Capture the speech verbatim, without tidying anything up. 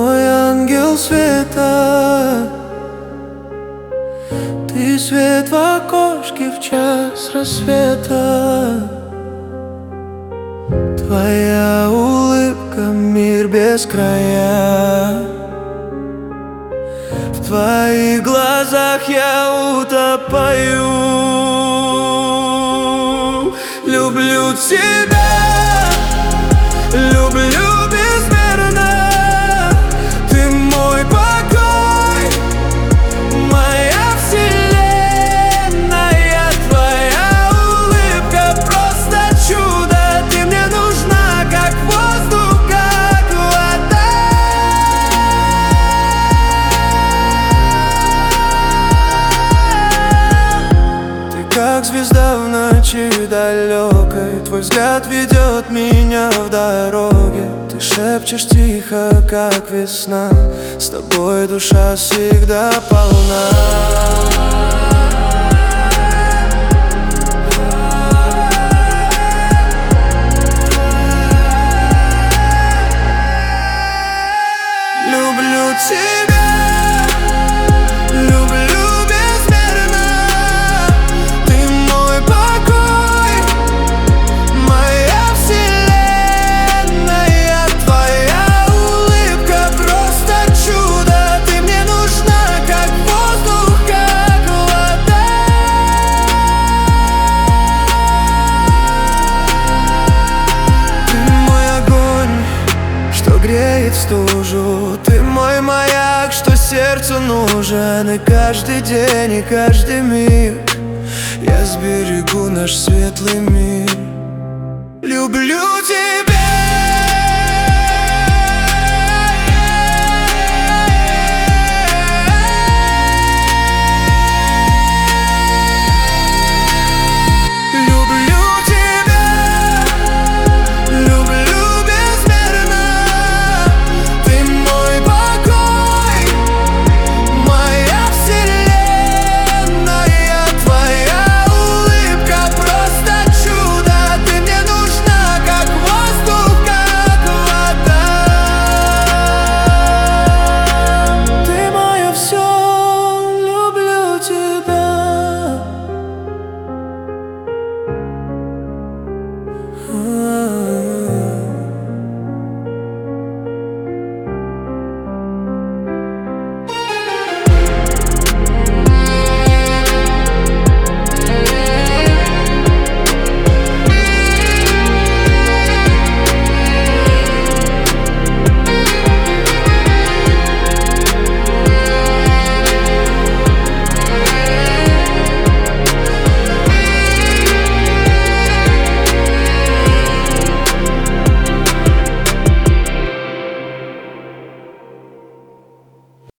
мой ангел света, ты свет в окошке в час рассвета. Твоя улыбка — мир без края. В твоих глазах я утопаю. Люблю тебя, люблю безмерно. Ты мой покой, моя вселенная. Твоя улыбка просто чудо. Ты мне нужна, как воздух, как вода. Ты как звезда в ночи далекой, твой взгляд ведет меня в дороге. Ты шепчешь тихо, как весна, с тобой душа всегда полна. Люблю тебя, люблю безмерно. Ты мой покой, моя вселенная. Твоя улыбка просто чудо. Ты мне нужна, как воздух, как вода. Ты мой огонь, что греет стужу. Ты мой маяк, что сердцу нужен. И каждый день, и каждый миг я сберегу наш светлый мир. Люблю тебя.